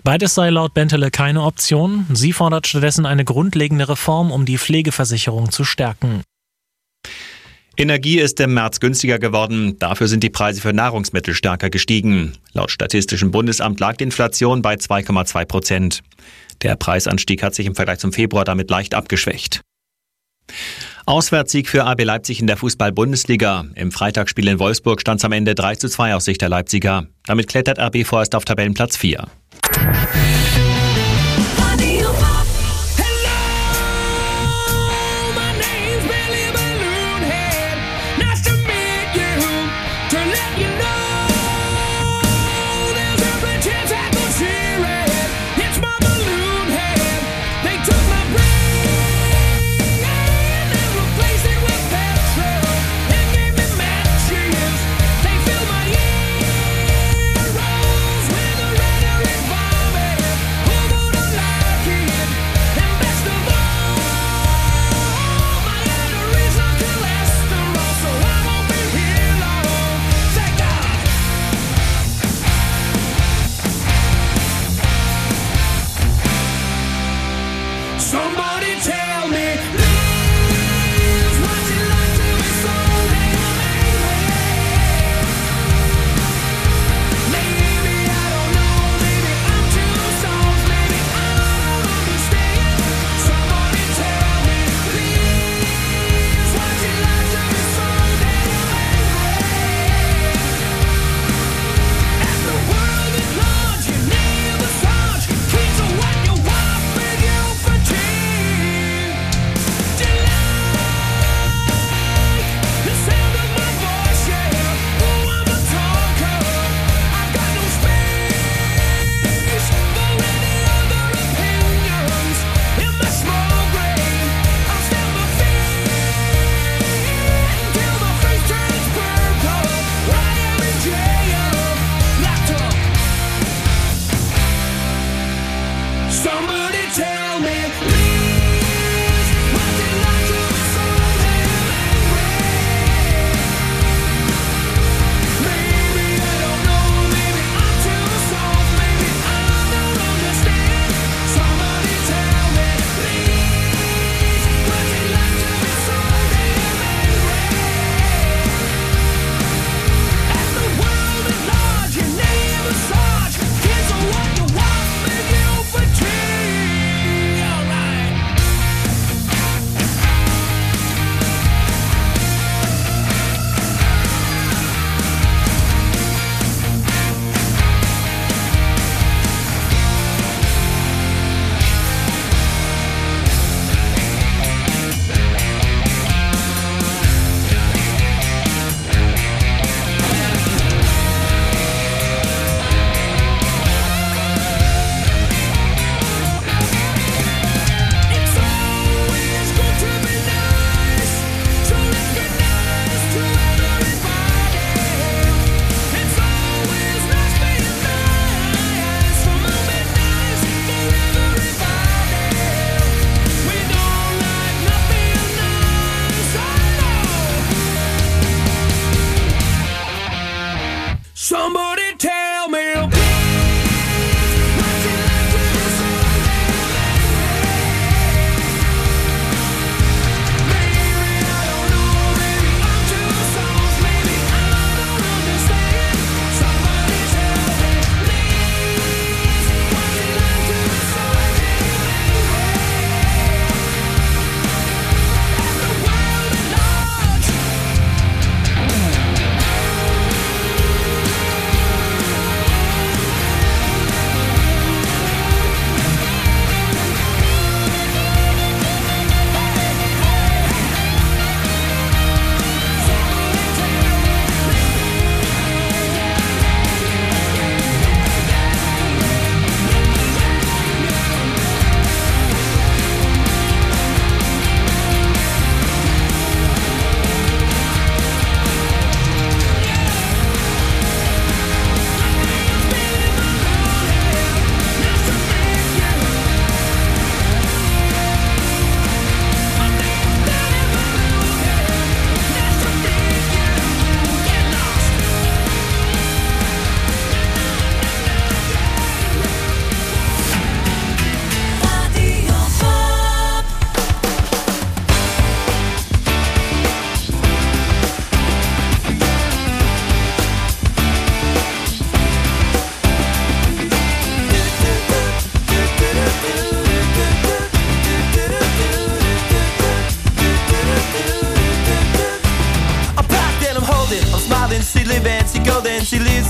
Beides sei laut Bentele keine Option. Sie fordert stattdessen eine grundlegende Reform, um die Pflegeversicherung zu stärken. Energie ist im März günstiger geworden, dafür sind die Preise für Nahrungsmittel stärker gestiegen. Laut Statistischem Bundesamt lag die Inflation bei 2,2%. Der Preisanstieg hat sich im Vergleich zum Februar damit leicht abgeschwächt. Auswärtssieg für RB Leipzig in der Fußball-Bundesliga. Im Freitagsspiel in Wolfsburg stand es am Ende 3:2 aus Sicht der Leipziger. Damit klettert RB vorerst auf Tabellenplatz 4.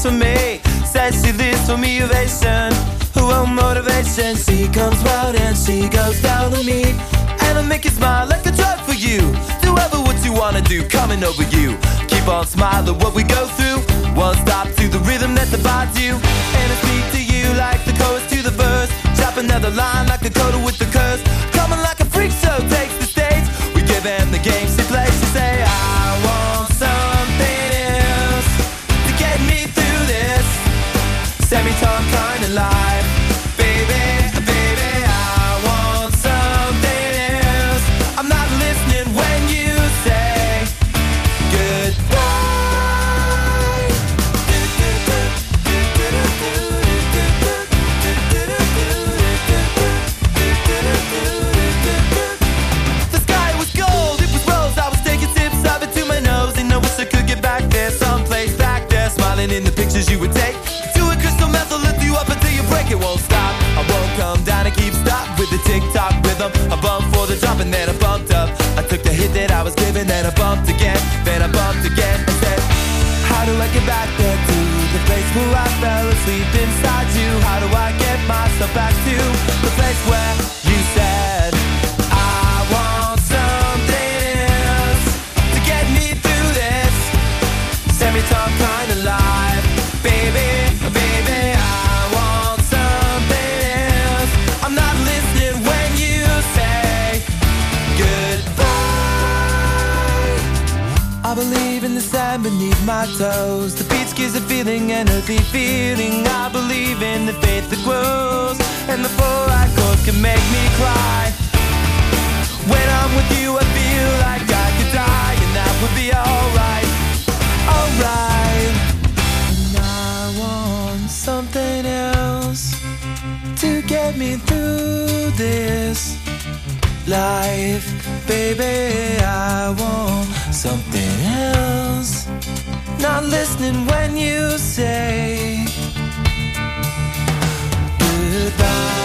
for me. Says she lives for me ovation. Who won't motivation? She comes round and she goes down to me. And I make you smile like a drug for you. Do ever what you wanna do, coming over you. Keep on smiling what we go through. One stop to the rhythm that divides you. And I speak to you like the chorus to the verse. Chop another line like the coda with the curse. Coming like a freak show takes the stage. We give them the game she plays. She say, I want something else to get me through this semi-time kind of life. Baby, baby, I want something else. I'm not listening when you say goodbye. The sky was gold, it was rose. I was taking sips of it to my nose, and I wish I could get back there, someplace back there, smiling in the pictures you would take. To a crystal meth, I'll lift you up until you break. It won't stop. I won't come down and keep stop with the tick-tock rhythm. I bumped for the drop and then I bumped up. I took the hit that I was given, then I bumped again, then I bumped again. I said, how do I get back there to the place where I fell asleep inside you? How do I get myself back to the place where you said I want something else to get me through this semi-time kind of life? Baby, baby, I want something else. I'm not listening when you say goodbye. I believe in the sand beneath my toes. The beach gives a feeling, an earthy feeling. I believe in the faith that grows, and the four-eye chords can make me cry. When I'm with you, I feel like I could die, and that would be alright, alright. And I want something else to get me through this life. Baby, I want something else. Not listening when you say goodbye.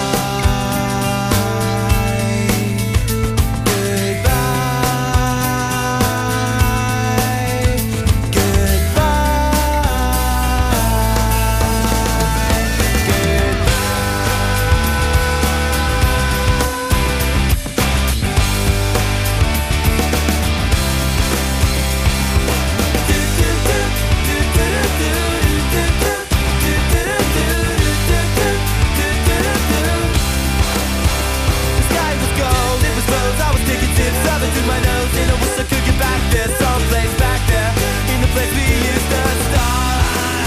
To my nose, and I wish I could get back there, someplace back there, in the place we used to start.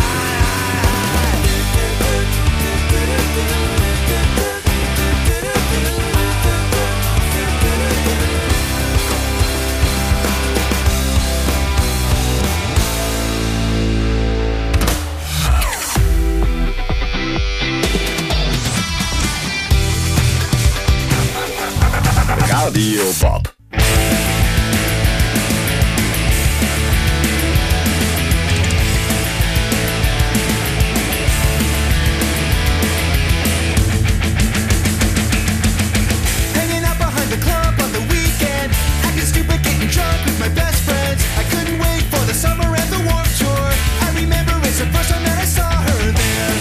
Radio Bob. Hanging out behind the club on the weekend, acting stupid, getting drunk with my best friends. I couldn't wait for the summer and the Warped Tour. I remember it's the first time that I saw her there.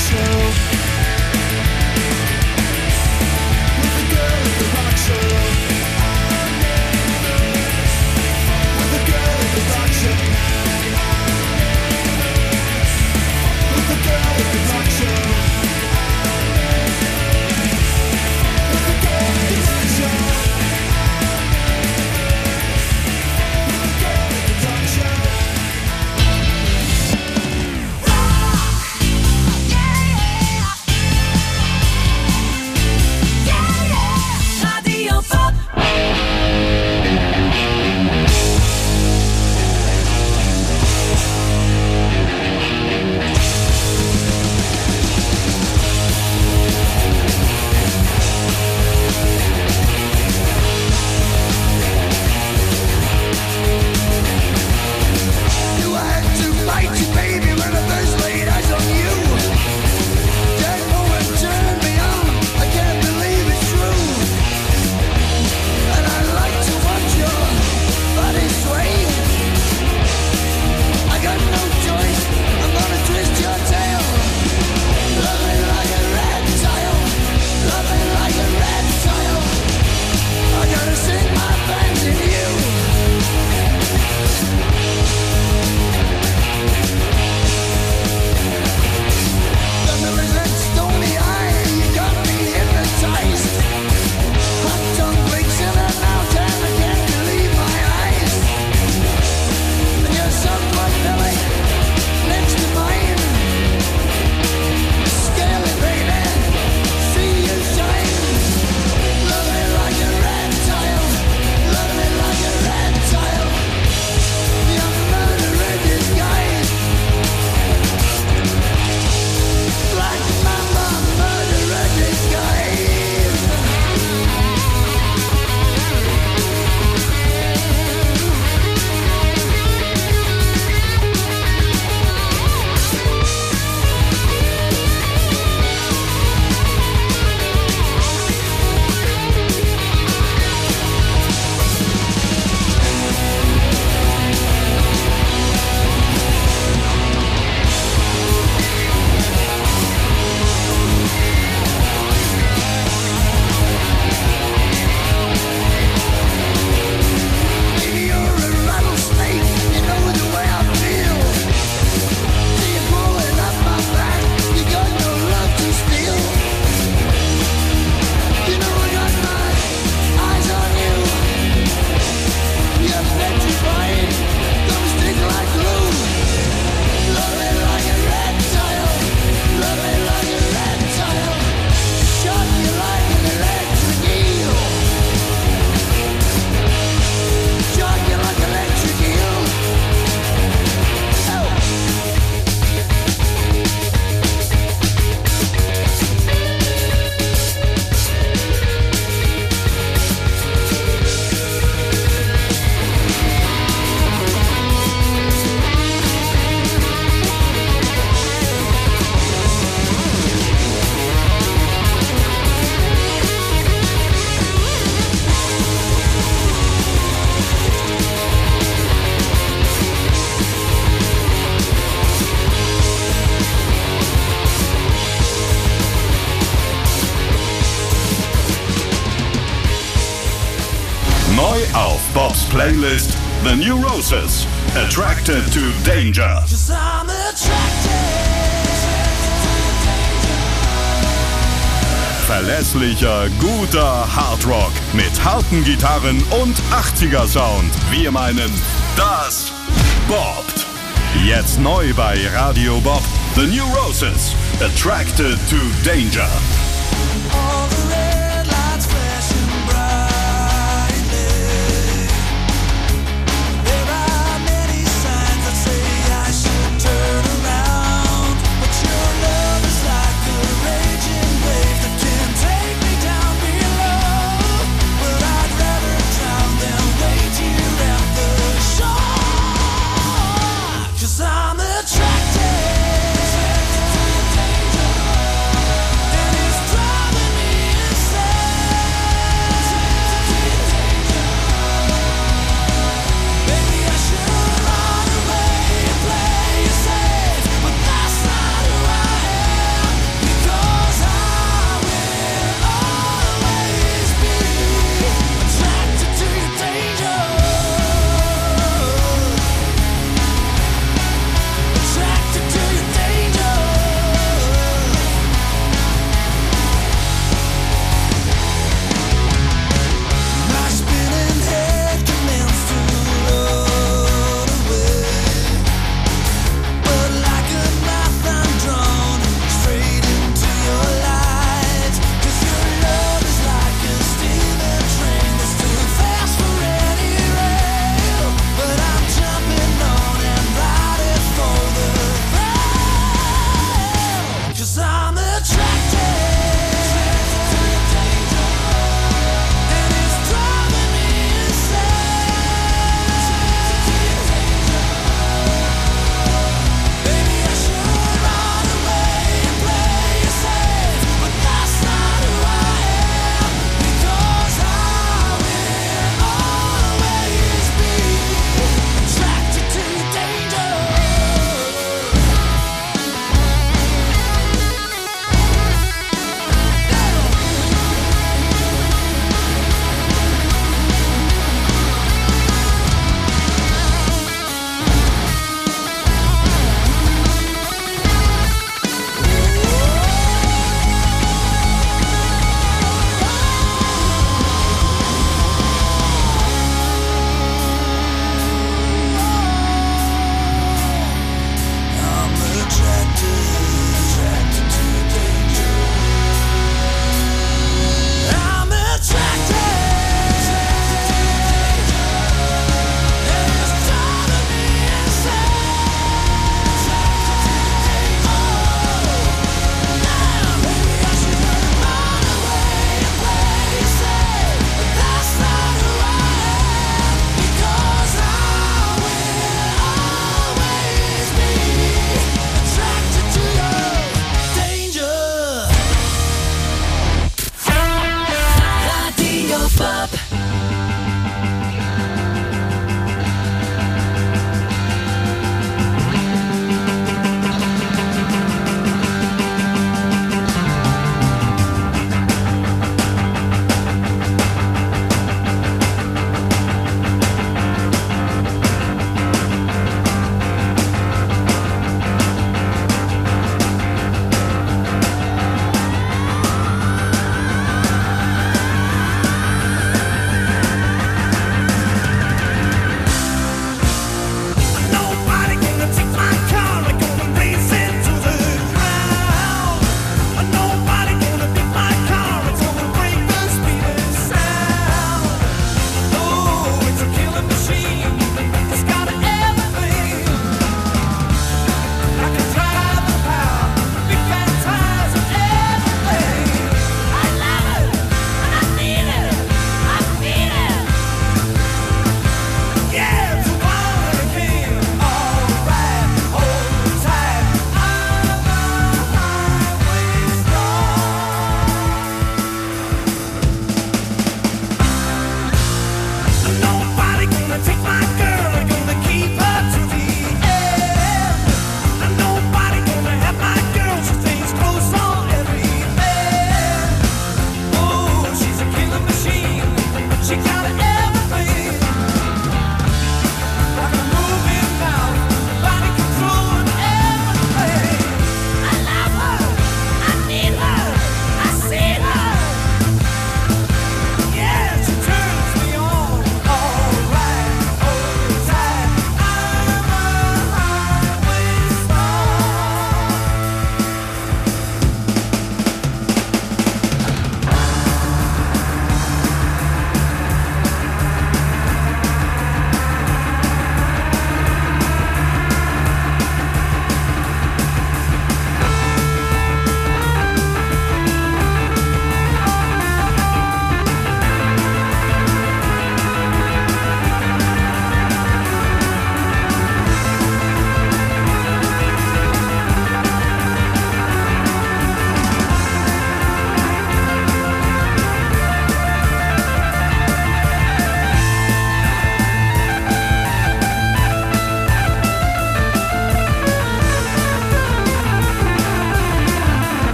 Neu auf Bobs Playlist The New Roses, Attracted to Danger. Verlässlicher, guter Hardrock mit harten Gitarren und 80er Sound. Wir meinen das Bobbt. Jetzt neu bei Radio Bob, The New Roses, Attracted to Danger. Attracted, and it's driving me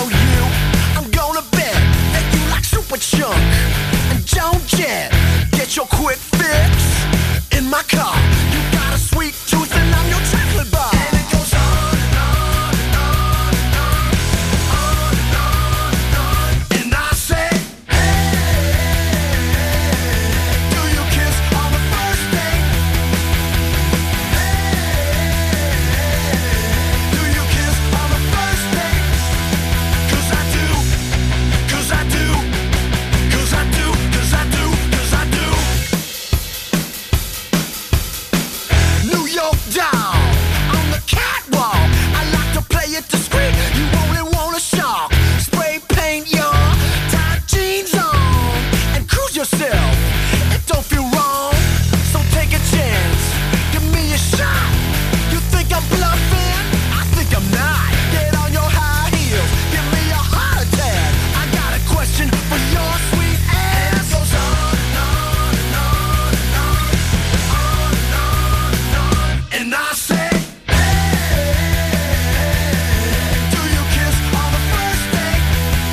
know you, I'm gonna bet that you like Super Chunk and Joan Jett. Get your quick fix in my car. You got a sweet tooth and I'm your chocolate bar. And it goes on and on and on and on, on and on and on. And I say, hey, do you kiss on the first date? Hey, do you kiss on the first date? 'Cause I do, 'cause I do, 'cause I do, 'cause I do, 'cause I do. New York down on the catwalk. I like to play it discreet. You only want a shock. Spray paint your tight jeans on and cruise yourself. It don't feel wrong, so take a chance. Give me a shot. You think I'm bluffing? I think I'm not. Get on your high heels. Give me a heart attack. I got a question for your sweet ass. It goes on and on and on and on, on and on and on. And I say, hey, do you kiss on the first date?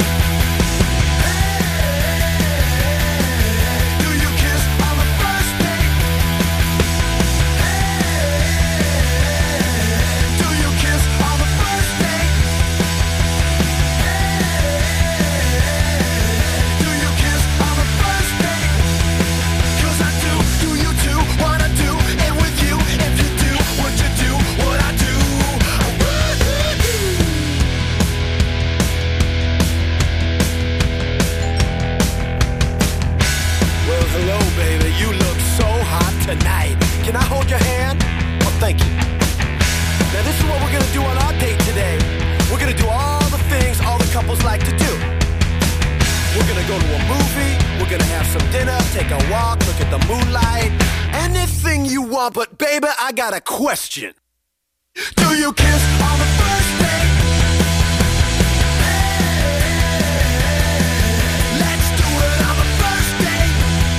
Hey, do you kiss on the first date? Hey, do you kiss on the first date? Hey, do you kiss on the first date? 'Cause I do you do what I do, and with you, if you do what you do, what I do. Well, hello, baby, you look so hot tonight. Can I hold your hand? Oh, thank you. Now, this is what we're gonna do on our date today. We're gonna do all the things all the couples like to do. We're gonna go to a movie, we're gonna have some dinner, take a walk, look at the moonlight. Anything you want, but baby, I got a question. Do you kiss on the first date? Hey, let's do it on the first date.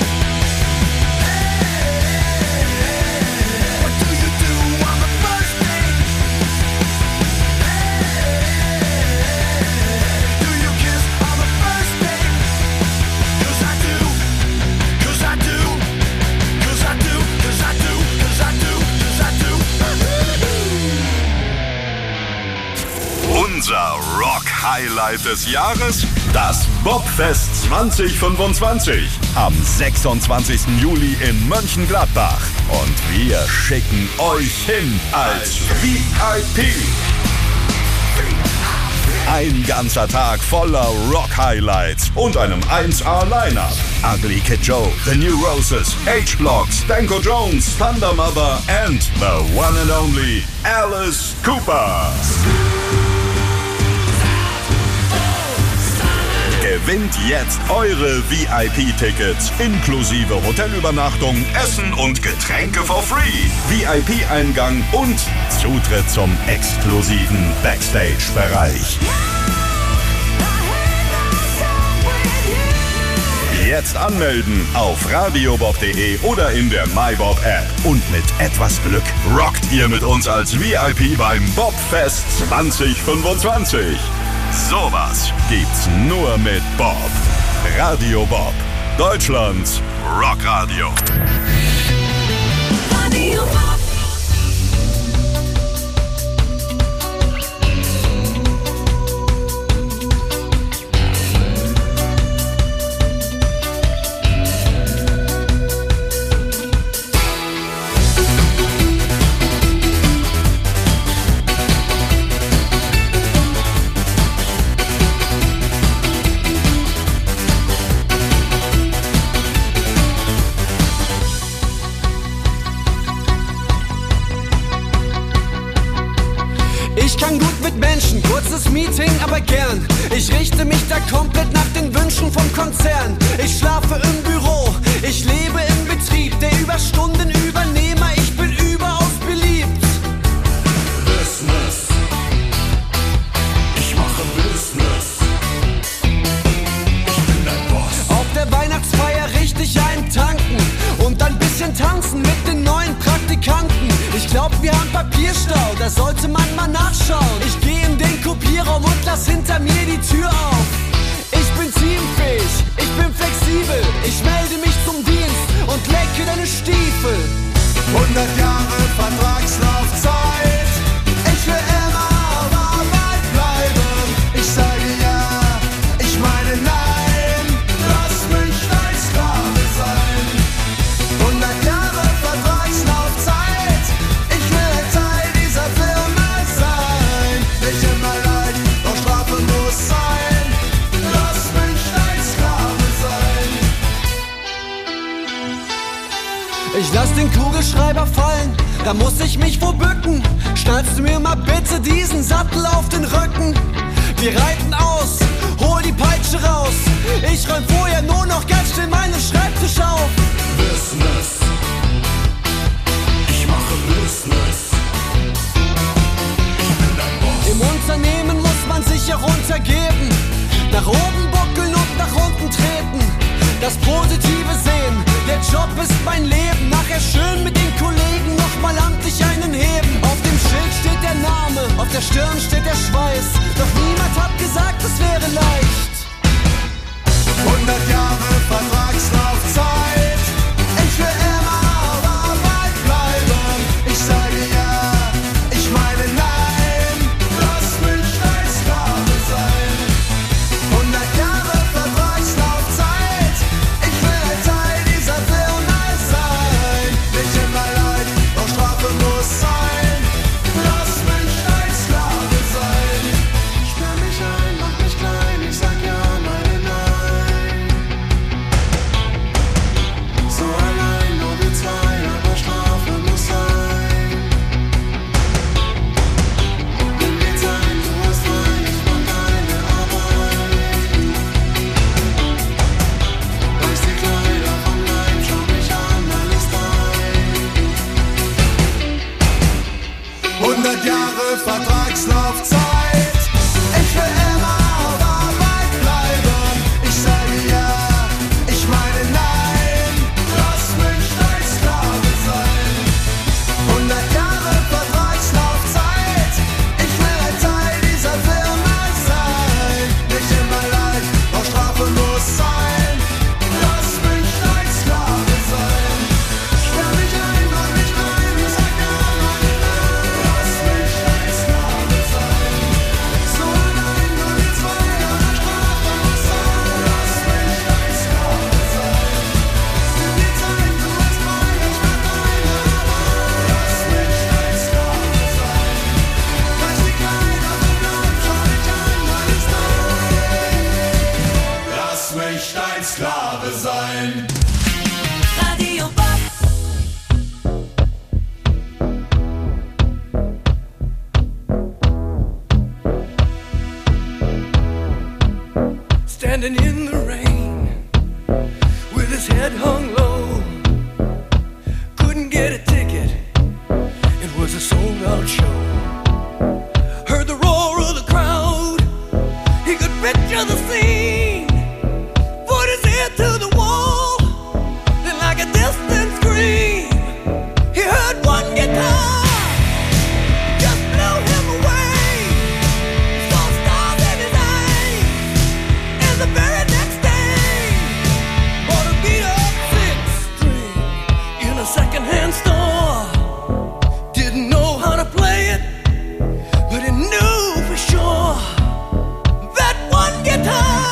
Hey, what do you do on the first date? Hey, do you kiss on the first date? 'Cause I do, 'cause I do, 'cause I do, 'cause I do, 'cause I do, 'cause I do. Unser Rock-Highlight des Jahres, das Bobfest 2025. Am 26. Juli in Mönchengladbach. Und wir schicken euch hin als VIP. Ein ganzer Tag voller Rock-Highlights und einem 1A-Line-Up. Ugly Kid Joe, The New Roses, H-Block, Stanko Jones, Thunder Mother and the one and only Alice Cooper. Gewinnt jetzt eure VIP-Tickets inklusive Hotelübernachtung, Essen und Getränke for free, VIP-Eingang und Zutritt zum exklusiven Backstage-Bereich. Jetzt anmelden auf radiobob.de oder in der MyBob-App. Und mit etwas Glück rockt ihr mit uns als VIP beim Bobfest 2025. Sowas gibt's nur mit Bob. Radio Bob, Deutschlands Rockradio. Radio Bob. Kurzes Meeting, aber gern. Ich richte mich da komplett nach den Wünschen vom Konzern. Ich schlafe im Büro, ich lebe im Betrieb, der Überstundenübernehmer, ich bin überaus beliebt. Business. Ich mache Business. Ich bin dein Boss. Auf der Weihnachtsfeier richtig eintanken und ein bisschen tanzen mit den neuen Praktikanten. Ich glaub, wir haben Papierstau, da sollte man mal nachschauen. Ich geh in den Kopierer Kofferraum und lass hinter mir die Tür auf. Ich bin teamfähig, ich bin flexibel, ich melde mich zum Dienst und lecke deine Stiefel. 100 Jahre Vertragslaufzeit, ich will immer auf Arbeit bleiben. Ich sage ja, ich meine nein, lass mich dein Sklave sein. 100 Jahre Vertragslaufzeit, ich will ein Teil dieser Firma sein. Nicht immer leid, doch Strafe muss sein, lass mich dein Sklave sein. Ich lass den Kugelschreiber fallen, da muss ich mich wo bücken. Schnallst du mir mal bitte diesen Sattel auf den Rücken? Wir reiten aus, hol die Peitsche raus. Ich räum vorher nur noch ganz schnell meinen Schreibtisch auf. Business, ich mache Business. Ich bin dein Boss. Im Unternehmen muss man sich heruntergeben, nach oben buckeln und nach unten treten. Das Positive sehen, der Job ist mein Leben. Nachher schön mit den Kollegen nochmal amtlich einen heben. Auf dem Schild steht der Name, auf der Stirn steht der Schweiß. Doch niemand hat gesagt, es wäre leicht. 100 Jahre Vertragslaufzeit, ich will immer auf Arbeit bleiben. Ich sage ja, ich meine nein, lass mich dein Sklave sein. 100 Jahre Vertragslaufzeit, ich will ein Teil dieser Firma sein. Nicht immer leid, doch Strafe muss sein, lass mich dein Sklave sein. Sperr mich ein, mach mich klein, ich sag ja, meine nein. So allein, nur wir zwei, aber Strafe muss sein. Nimm die Zeit, du hast frei, ich mach deine Arbeit. Reiß die Kleider vom Leib, schau mich an, alles dein. 100 Jahre Vertragslaufzeit, ich will immer auf Arbeit bleiben. Ich sage ja, ich meine nein, lass mich dein Sklave sein. 100 Jahre Vertragslaufzeit, ich will ein Teil dieser Firma sein. Nicht immer leid, doch Strafe muss sein, lass mich dein Sklave sein. Sperr mich ein, mach mich rein, ich sag ja, meine nein, lass mich dein Sklave sein. So allein, nur wir zwei, aber Strafe muss sein, lass mich dein Sklave sein. Nimm die Zeit, du hast frei, ich mach deine Arbeit, lass mich dein Sklave sein. Reiß die Kleider vom Leib, schau mich an, alles dein. Lass mich dein Sklave sein. Radio Bob. Standing in the rain with his head hung low, couldn't get a ticket, it was a sold-out show. Heard the roar of the crowd, he could picture the scene, put his ear to the wall, then like a distant scream, he heard one guitar, just blew him away, saw stars in his eyes. And the very next day, bought a beat-up six-string in a second-hand store. Didn't know how to play it, but he knew for sure that one guitar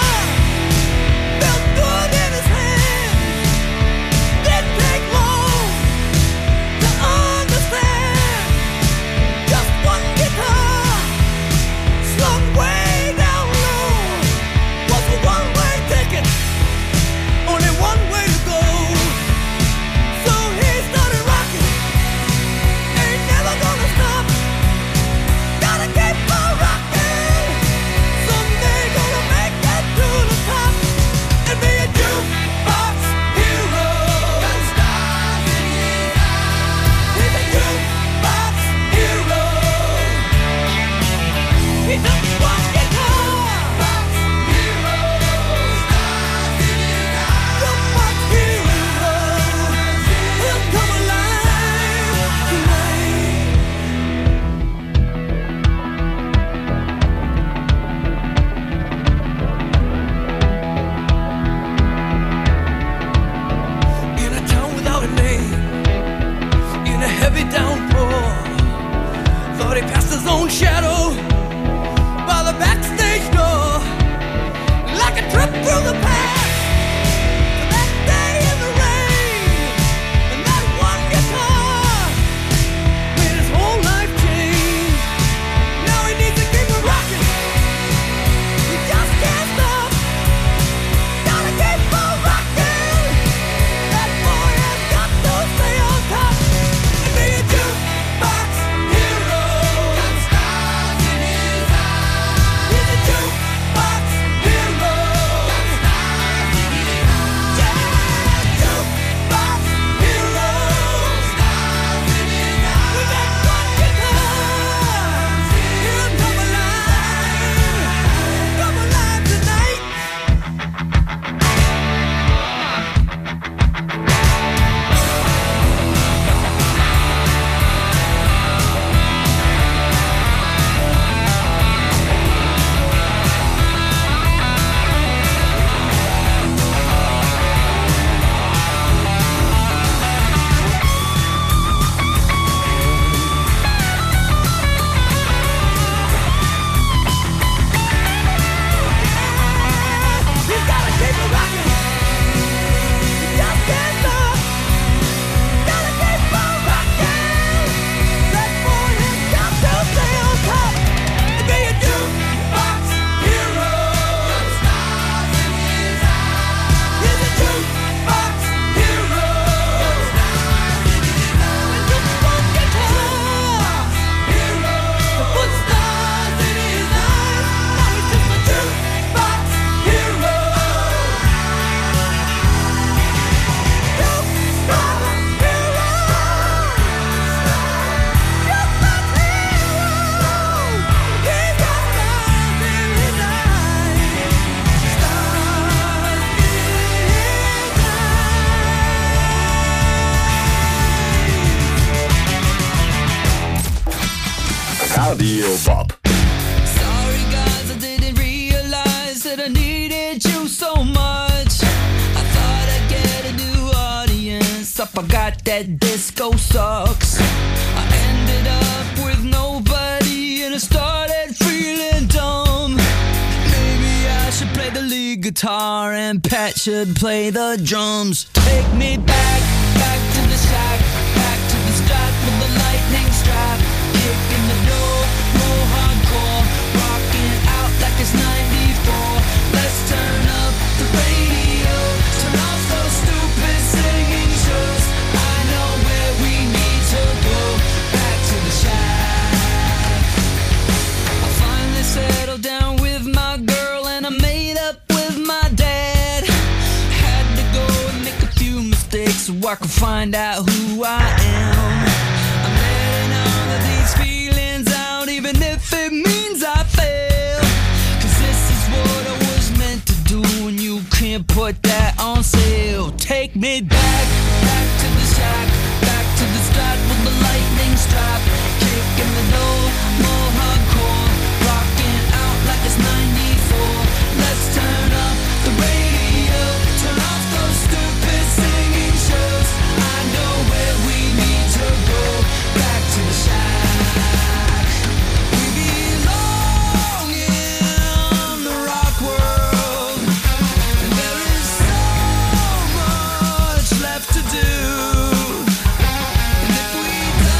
said I needed you so much. I thought I'd get a new audience. I forgot that disco sucks. I ended up with nobody and I started feeling dumb. Maybe I should play the lead guitar and Pat should play the drums. Take me back, back to the shack, back to the start with the lightning strap. Kicking the door, more hardcore, rocking out like it's 94. Let's turn up the radio, turn off those stupid singing shows. I know where we need to go, back to the shack. I finally settled down with my girl and I made up with my dad. Had to go and make a few mistakes so I could find out who I am. I'm letting all of these feelings out even if it means I fail. Cause this is what I was meant to do and you can't put that on sale. Take me back, back to the shack, back to the start with the lightning strap. Kicking the door, more hardcore, rocking out like it's 94. Let's turn up the radio, turn off those stupid singing shows. I know where we need to go, back to the shack. We belong in the rock world, and there is so much left to do. And if we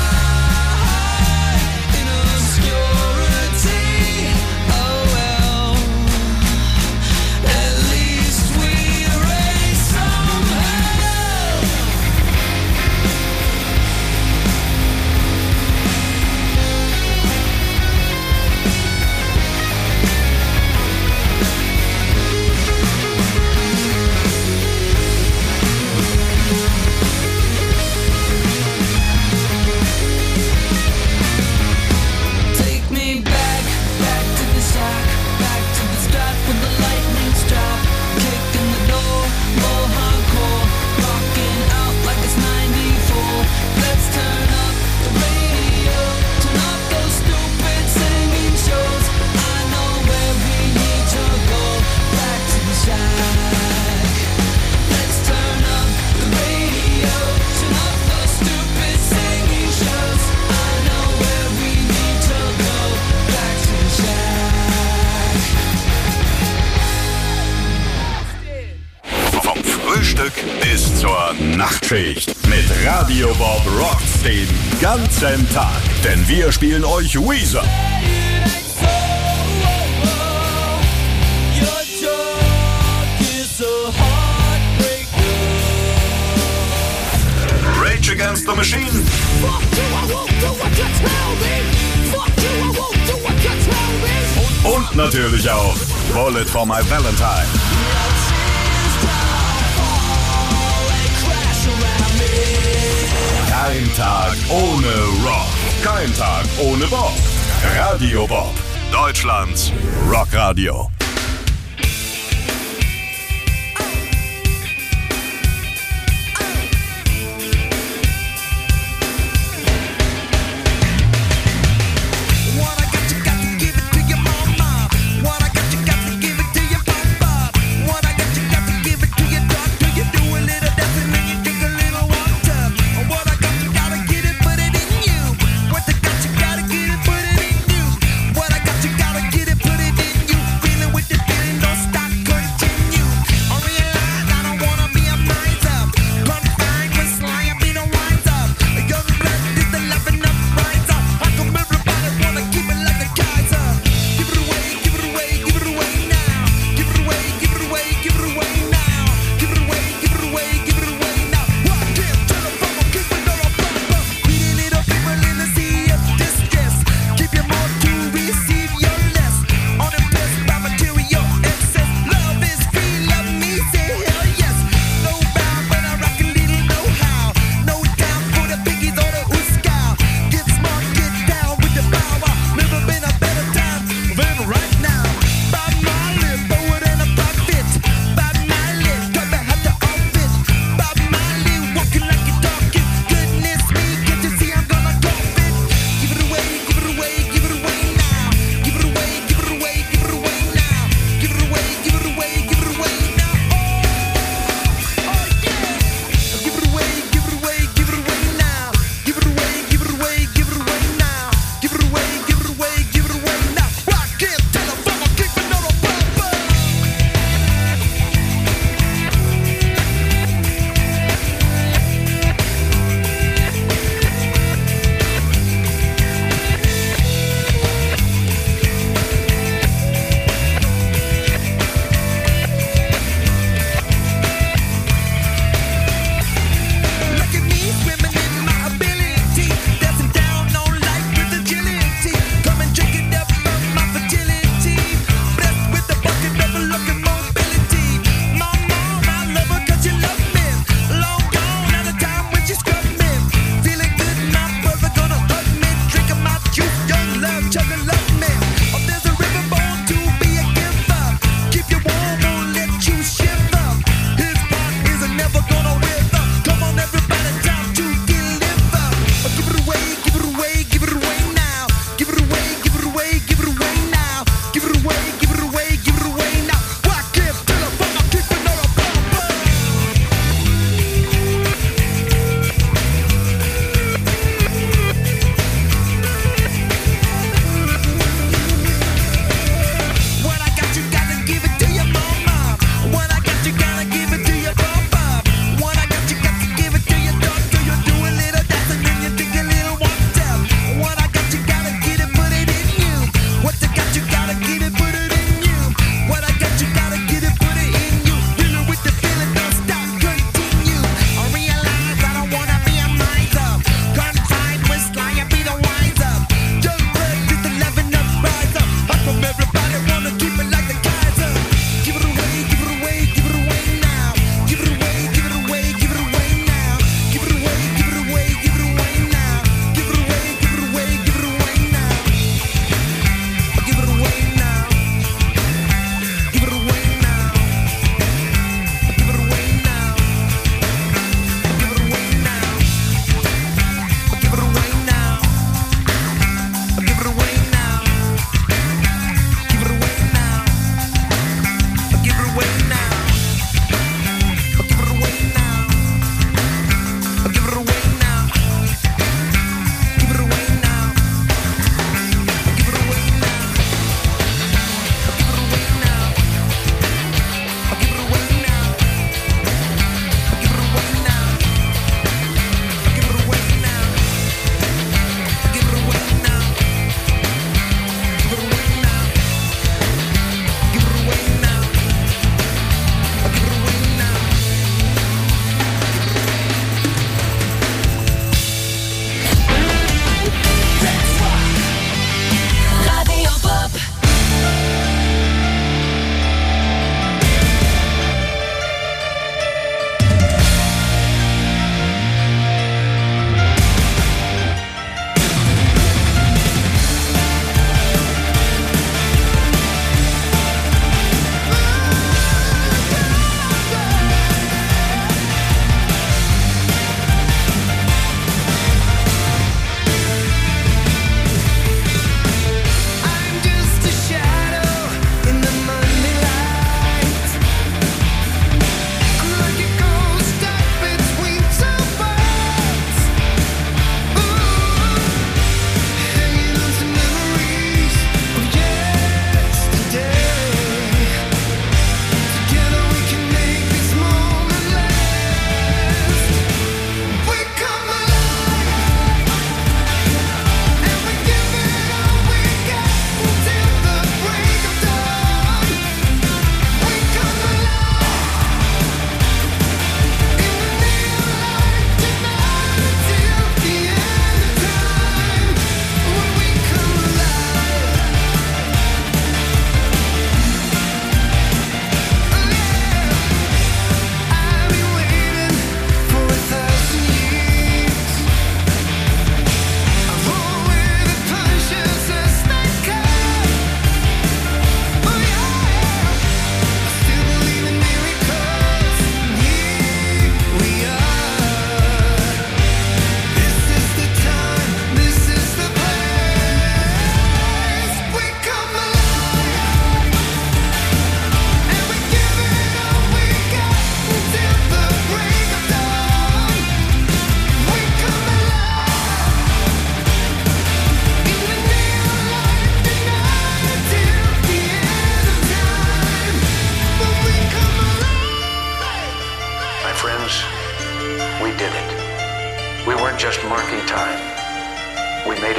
die in obscurity, oh well, at least we raise some hell. Take me back, back to the shack, back to the start with the lightning strap. Kicking the door, more hardcore, rocking out like it's 94. Let's turn up the radio, turn off those stupid singing shows. I know where we need to go, back to the shack. Let's turn up the radio, turn off those stupid singing shows. I know where we need to go, back to the shack. Vom Frühstück bis zur Nachtschicht. Mit Radio Bob rockt's den ganzen Tag. Denn wir spielen euch Weezer, Your talk is a heartbreaker. Rage Against the Machine Fuck you, I won't do what you tell me. Fuck you, I won't do what you tell me. und natürlich auch Bullet for My Valentine. Kein Tag ohne Rock. Kein Tag ohne Bob. Radio Bob. Deutschlands Rockradio. What I got, you got to give it to your mama. What I got, you got to give it to your papa. What I got, you got to give it to your doctor. You do a little dancing and you drink a little water. What I got, you gotta get it, put it in you. What I got, you gotta get it, put it in you. What I got, you gotta get it, put it in you. Feeling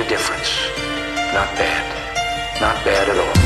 a difference. Not bad. Not bad at all.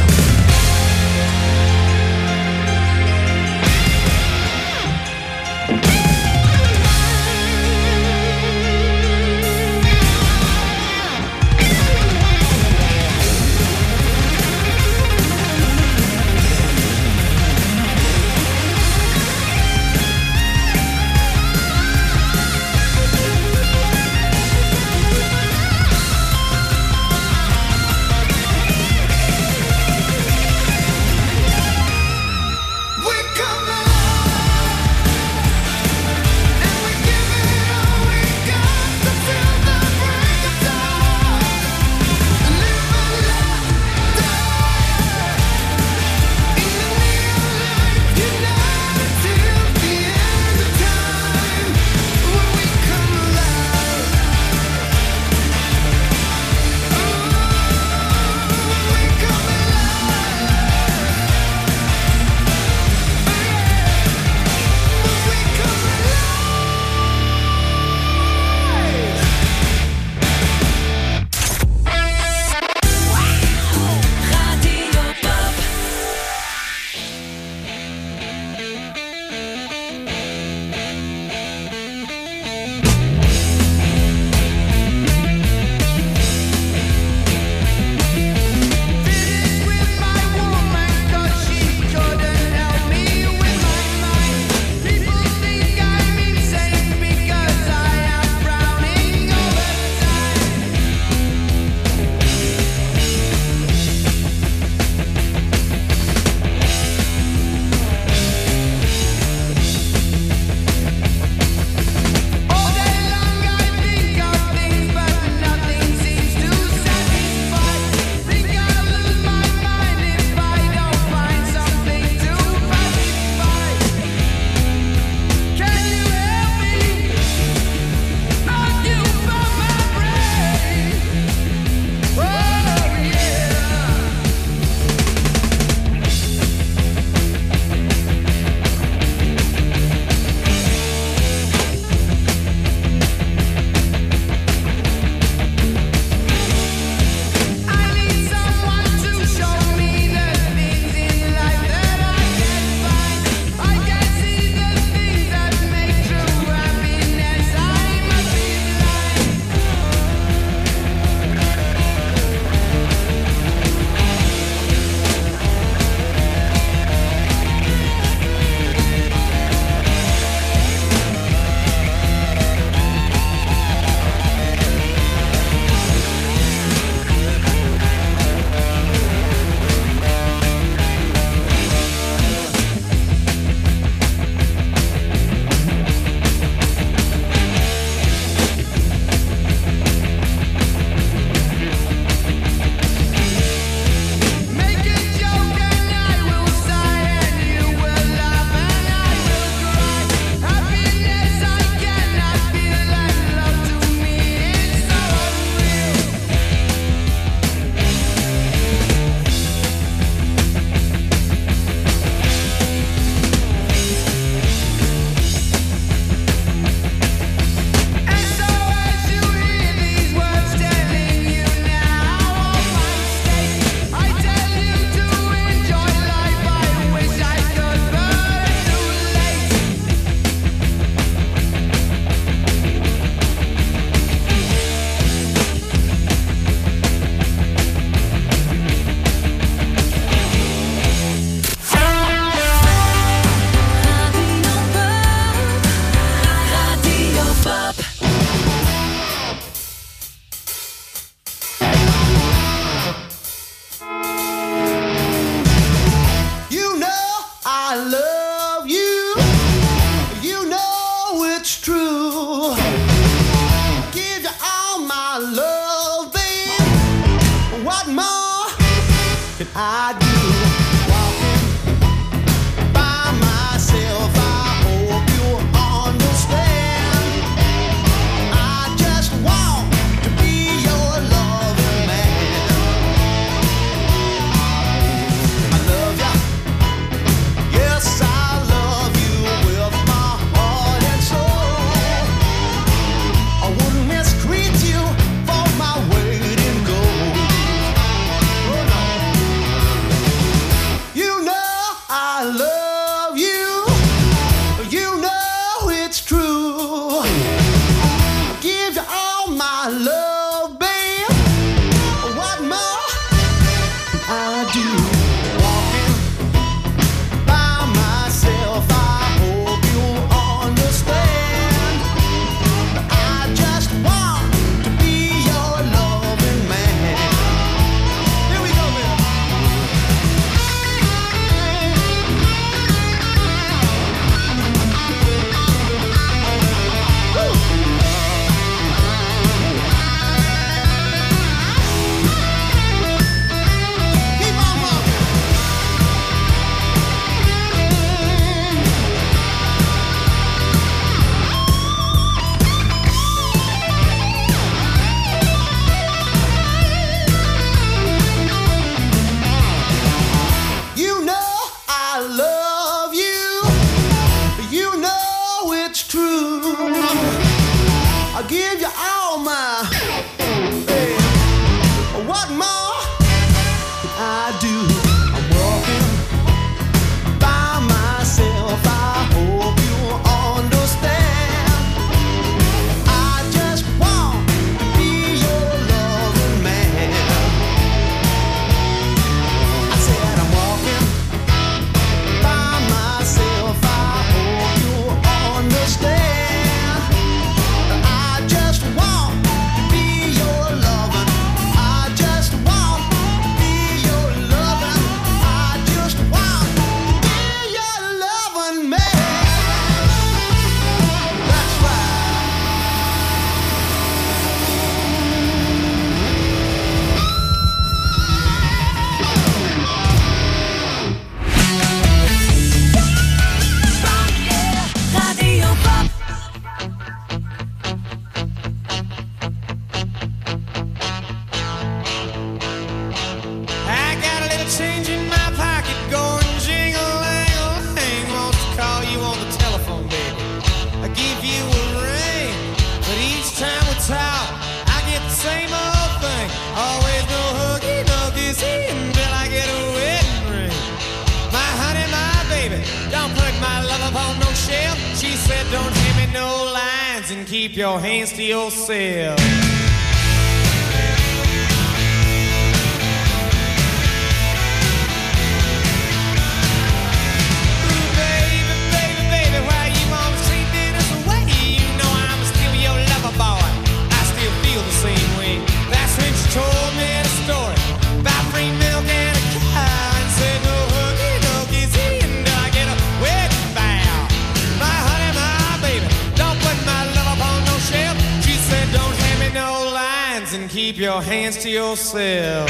Waiting love you. You know it's true. I give you all my love, babe. What more I do? Walking by myself, I hope you understand. I just want to be your loving man. Here we go, baby. Keep on walking. You know I love you. You know it's true. I'll give you all my. Hey, what more can I do? I'm walking by myself. I hope you understand. I just want to be your loving man. I said I'm walking by myself. I hope you understand. I just want to be your loving. I just want to be your loving. I just want to be your loving man. That's right. Radio Pop. I got a little change in my pocket going jingle-lang-a-lang. Wants to call you on the telephone, baby. I give you a ring, but each time we talk, I get the same old thing. Always no hooky, no kissy until I get a wedding ring. My honey, my baby, don't put my love upon no shelf. She said, don't hand me no lines and keep your hands to yourself. Baby, baby, baby, why you wanna treat me this way? You know I'm still your lover boy. I still feel the same way. That's when she told me the story about free milk and a cow and said no hooky, no kissy until I get a wedding vow. My honey, my baby, don't put my love upon no shelf. She said don't hand me no lines and keep your hands to yourself.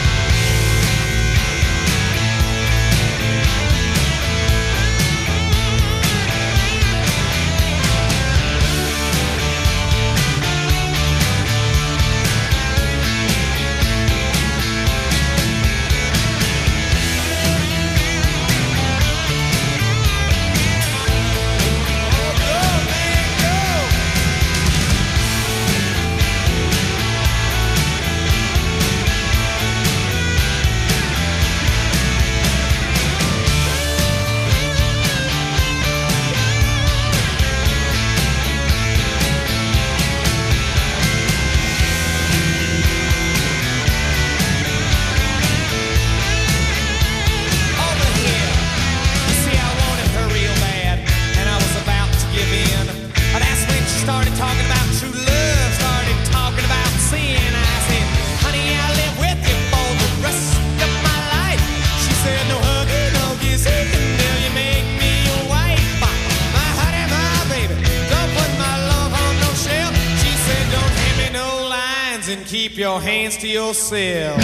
Over here. You see, I wanted her real bad, and I was about to give in. But that's when she started talking about true love, started talking about sin. I said, honey, I'll live with you for the rest of my life. She said, no huggy, no kissy until you make me your wife. My honey, my baby, don't put my love on no shelf. She said, don't hand me no lines and keep your hands to yourself.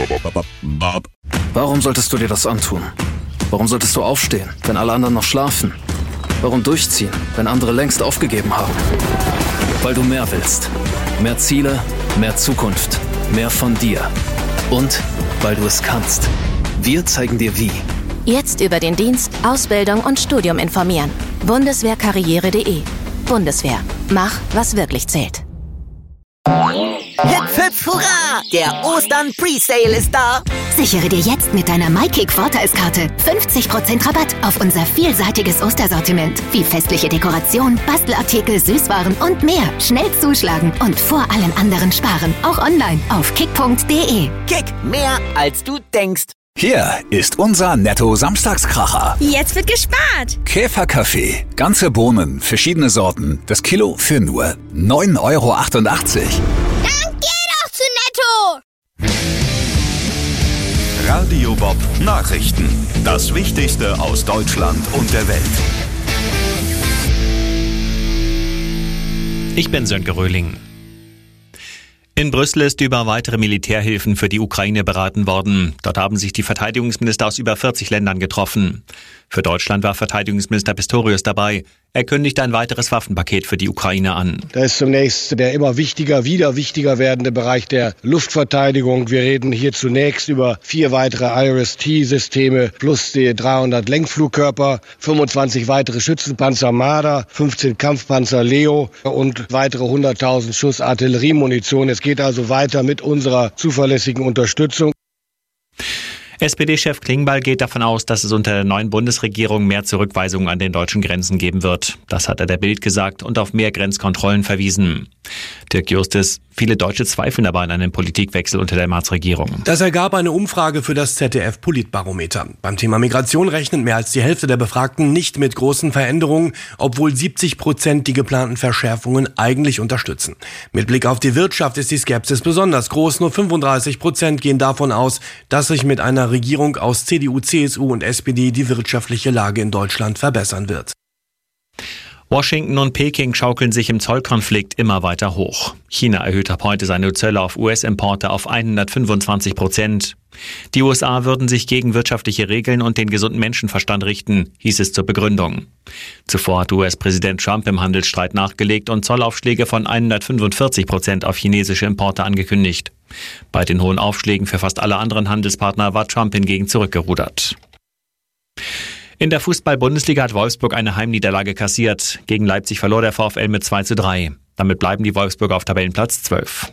Bob. Warum solltest du dir das antun? Warum solltest du aufstehen, wenn alle anderen noch schlafen? Warum durchziehen, wenn andere längst aufgegeben haben? Weil du mehr willst. Mehr Ziele, mehr Zukunft, mehr von dir. Und weil du es kannst. Wir zeigen dir wie. Jetzt über den Dienst, Ausbildung und Studium informieren. Bundeswehrkarriere.de. Bundeswehr. Mach, was wirklich zählt. Hüpf, hüpf, hurra! Der Ostern-Presale ist da! Sichere dir jetzt mit deiner MyKick-Vorteilskarte 50% Rabatt auf unser vielseitiges Ostersortiment. Wie festliche Dekoration, Bastelartikel, Süßwaren und mehr. Schnell zuschlagen und vor allen anderen sparen. Auch online auf kick.de. Kick, mehr als du denkst. Hier ist unser Netto-Samstagskracher. Jetzt wird gespart. Käferkaffee. Ganze Bohnen, verschiedene Sorten. Das Kilo für nur 9,88 €. Dann geh doch zu Netto. Radio Bob Nachrichten. Das Wichtigste aus Deutschland und der Welt. Ich bin Sönke Röhling. In Brüssel ist über weitere Militärhilfen für die Ukraine beraten worden. Dort haben sich die Verteidigungsminister aus über 40 Ländern getroffen. Für Deutschland war Verteidigungsminister Pistorius dabei. Er kündigt ein weiteres Waffenpaket für die Ukraine an. Da ist zunächst der immer wieder wichtiger werdende Bereich der Luftverteidigung. Wir reden hier zunächst über 4 weitere IRIS-T-Systeme plus die 300 Lenkflugkörper, 25 weitere Schützenpanzer Marder, 15 Kampfpanzer Leo und weitere 100.000 Schuss Artilleriemunition. Es geht also weiter mit unserer zuverlässigen Unterstützung. SPD-Chef Klingbeil geht davon aus, dass es unter der neuen Bundesregierung mehr Zurückweisungen an den deutschen Grenzen geben wird. Das hat er der Bild gesagt und auf mehr Grenzkontrollen verwiesen. Dirk Justis, viele Deutsche zweifeln aber an einem Politikwechsel unter der Merz-Regierung. Das ergab eine Umfrage für das ZDF-Politbarometer. Beim Thema Migration rechnet mehr als die Hälfte der Befragten nicht mit großen Veränderungen, obwohl 70% die geplanten Verschärfungen eigentlich unterstützen. Mit Blick auf die Wirtschaft ist die Skepsis besonders groß. Nur 35% gehen davon aus, dass sich mit einer Regierung aus CDU, CSU und SPD die wirtschaftliche Lage in Deutschland verbessern wird. Washington und Peking schaukeln sich im Zollkonflikt immer weiter hoch. China erhöht ab heute seine Zölle auf US-Importe auf 125%. Die USA würden sich gegen wirtschaftliche Regeln und den gesunden Menschenverstand richten, hieß es zur Begründung. Zuvor hat US-Präsident Trump im Handelsstreit nachgelegt und Zollaufschläge von 145% auf chinesische Importe angekündigt. Bei den hohen Aufschlägen für fast alle anderen Handelspartner war Trump hingegen zurückgerudert. In der Fußball-Bundesliga hat Wolfsburg eine Heimniederlage kassiert. Gegen Leipzig verlor der VfL mit 2:3. Damit bleiben die Wolfsburger auf Tabellenplatz 12.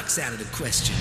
rocks out of the question.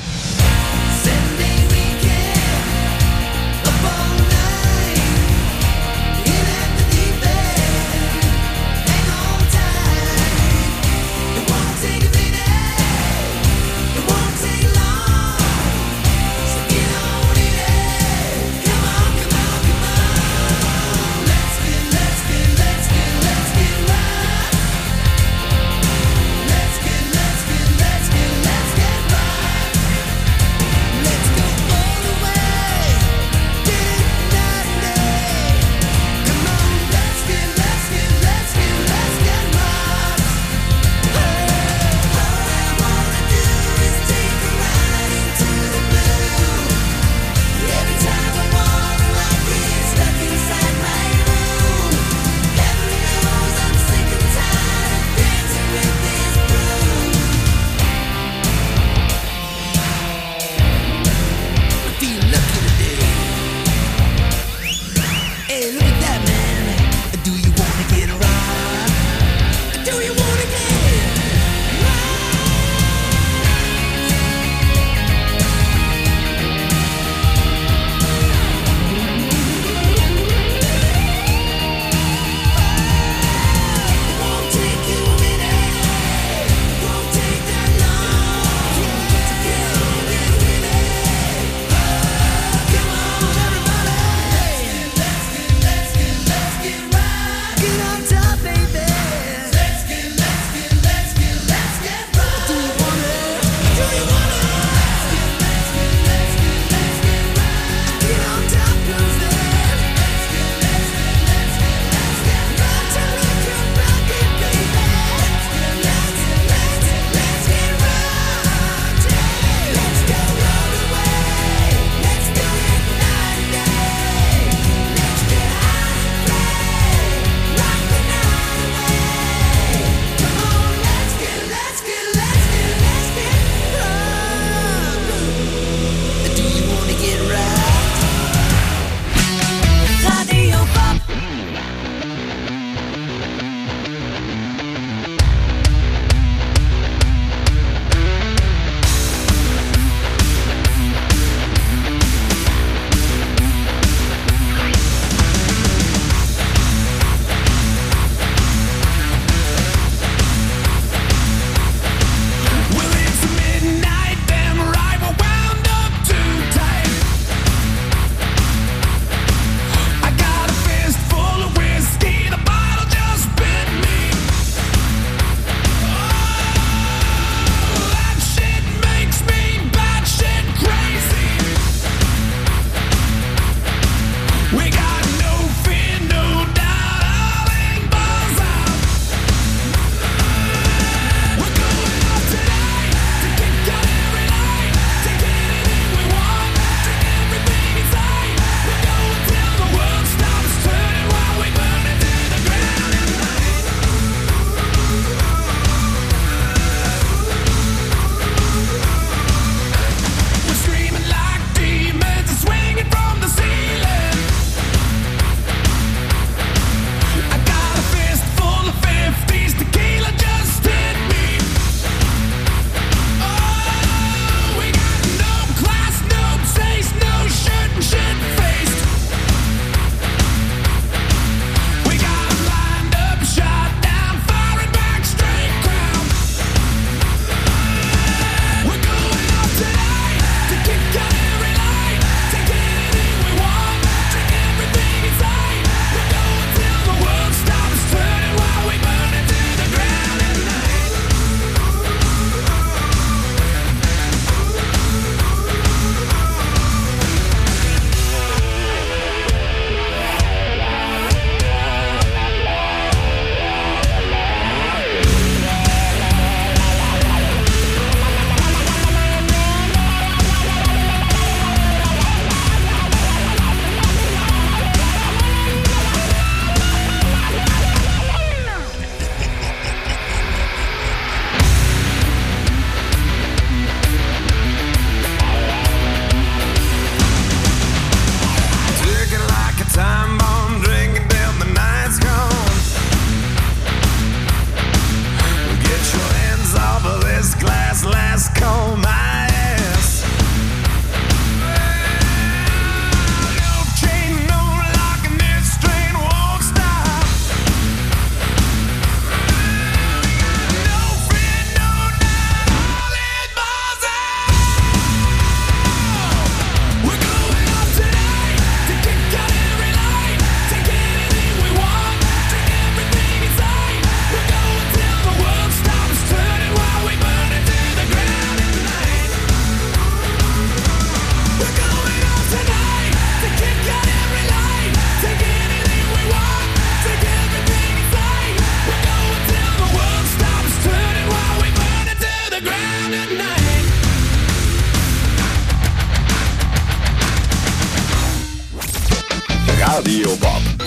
Radio Bob.